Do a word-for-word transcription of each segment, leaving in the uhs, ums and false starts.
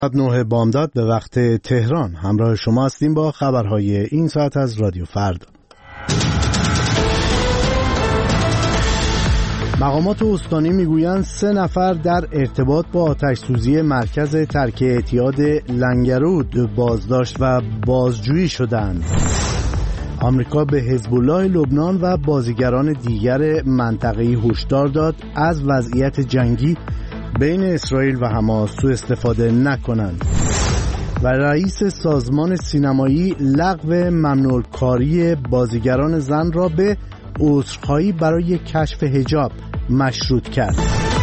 نه بامداد به وقت تهران همراه شما هستیم با خبرهای این ساعت از رادیو فردا. مقامات استانی میگویند سه نفر در ارتباط با آتش‌سوزی مرکز ترک اعتیاد لنگرود بازداشت و بازجویی شدند. آمریکا به حزب الله لبنان و بازیگران دیگر منطقه‌ای هشدار داد از وضعیت جنگی بین اسرائیل و حماس سوء استفاده نکنند. و رئیس سازمان سینمایی لغو ممنوع‌کاری بازیگران زن را به عذرخواهی برای کشف حجاب مشروط کرد.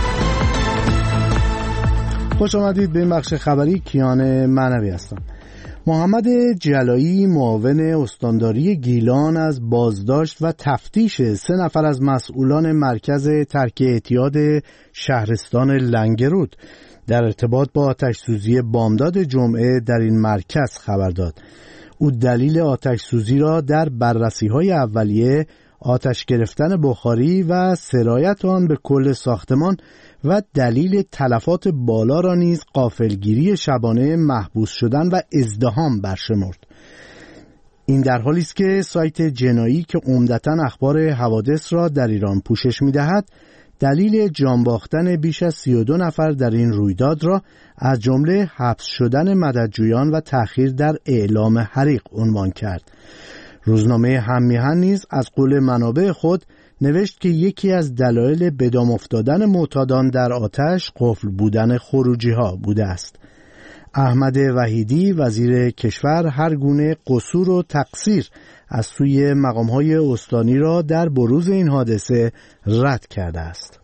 خوش آمدید به این بخش خبری. کیان معنوی هستم. محمد جلایی معاون استانداری گیلان از بازداشت و تفتیش سه نفر از مسئولان مرکز ترک اعتیاد شهرستان لنگرود در ارتباط با آتش‌سوزی بامداد جمعه در این مرکز خبر داد. او دلیل آتش‌سوزی را در بررسی‌های اولیه آتش گرفتن بخاری و سرایت آن به کل ساختمان و دلیل تلفات بالا را نیز غافلگیری شبانه محبوس شدن و ازدحام برشمرد. این در حالی است که سایت جنایی که عمدتاً اخبار حوادث را در ایران پوشش می‌دهد، دلیل جان باختن بیش از سی و دو نفر در این رویداد را از جمله حبس شدن مددجویان و تأخیر در اعلام حریق عنوان کرد. روزنامه هممیهن نیز از قول منابع خود نوشت که یکی از دلایل به دام افتادن معتادان در آتش قفل بودن خروجی‌ها بوده است. احمد وحیدی وزیر کشور هر گونه قصور و تقصیر از سوی مقام‌های استانی را در بروز این حادثه رد کرده است.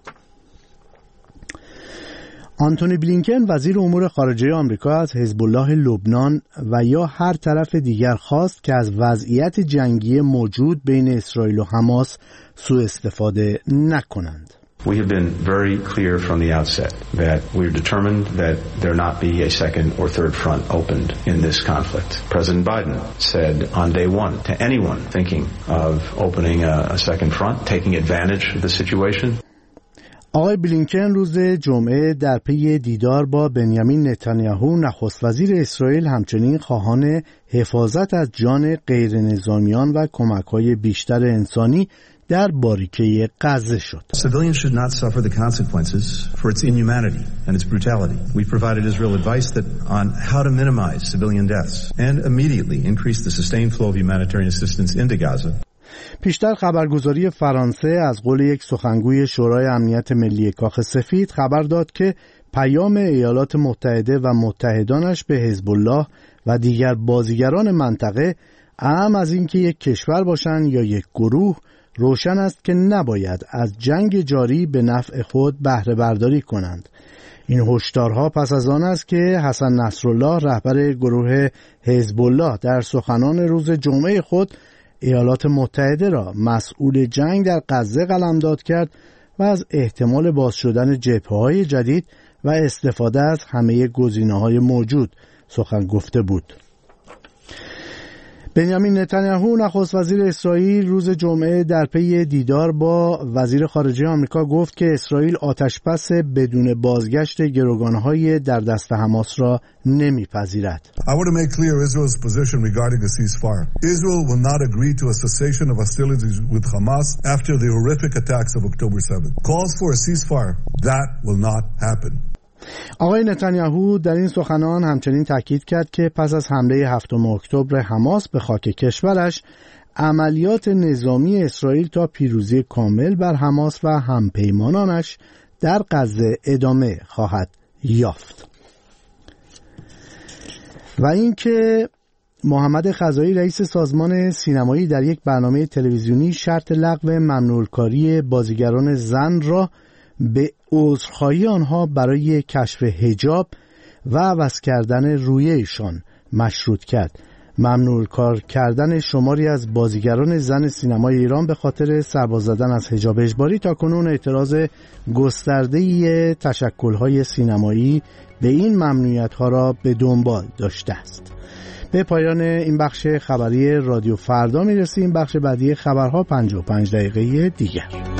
آنتونی بلینکن وزیر امور خارجه آمریکا از حزب الله لبنان و یا هر طرف دیگر خواست که از وضعیت جنگی موجود بین اسرائیل و حماس سوء استفاده نکنند. We have been very clear from the outset that we're determined that there not be a second or third front opened in this conflict. President Biden said on day one to anyone thinking of opening a, a second front, taking advantage of the situation. آقای بلینکن روز جمعه در پی دیدار با بنیامین نتانیاهو نخست وزیر اسرائیل همچنین خواهان حفاظت از جان غیر نظامیان و کمک‌های بیشتر انسانی در باریکه غزه شد. Civilians should not suffer the consequences for its inhumanity and its brutality. We provided Israel advice that on how to minimize civilian deaths and immediately increase the sustained flow of humanitarian assistance into Gaza. پیشتر خبرگزاری فرانسه از قول یک سخنگوی شورای امنیت ملی کاخ سفید خبر داد که پیام ایالات متحده و متحدانش به حزب الله و دیگر بازیگران منطقه، اهم از اینکه یک کشور باشند یا یک گروه، روشن است که نباید از جنگ جاری به نفع خود بهره برداری کنند. این هشدارها پس از آن است که حسن نصرالله رهبر گروه حزب الله در سخنان روز جمعه خود ایالات متحده را مسئول جنگ در غزه قلمداد کرد و از احتمال باز شدن جبهه‌های جدید و استفاده از همه گزینه‌های موجود سخن گفته بود. بنیامین نتانیاهو نخست وزیر اسرائیل روز جمعه در پی دیدار با وزیر خارجه آمریکا گفت که اسرائیل آتش‌بس بدون بازگشت گروگان‌های در دست حماس را نمیپذیرد. I want to make clear Israel's position regarding a ceasefire. Israel will not agree to a cessation of hostilities with Hamas after the horrific attacks of October seventh. Calls for a ceasefire. That will not happen. آقای نتانیاهو در این سخنان همچنین تاکید کرد که پس از حمله هفتم اکتبر حماس به خاک کشورش، عملیات نظامی اسرائیل تا پیروزی کامل بر حماس و همپیمانانش در غزه ادامه خواهد یافت. و اینکه محمد خزائی رئیس سازمان سینمایی در یک برنامه تلویزیونی شرط لغو ممنوع‌کاری بازیگران زن را به عذرخواهی آنها برای کشف حجاب و عوض کردن رویه‌شان مشروط کرد. ممنوع کار کردن شماری از بازیگران زن سینمای ایران به خاطر سرباز زدن از حجاب اجباری تاکنون اعتراض گسترده‌ای تشکل‌های سینمایی به این ممنوعیت‌ها را به دنبال داشته است. به پایان این بخش خبری رادیو فردا میرسیم. بخش بعدی خبرها پنجاه و پنج دقیقه دیگر.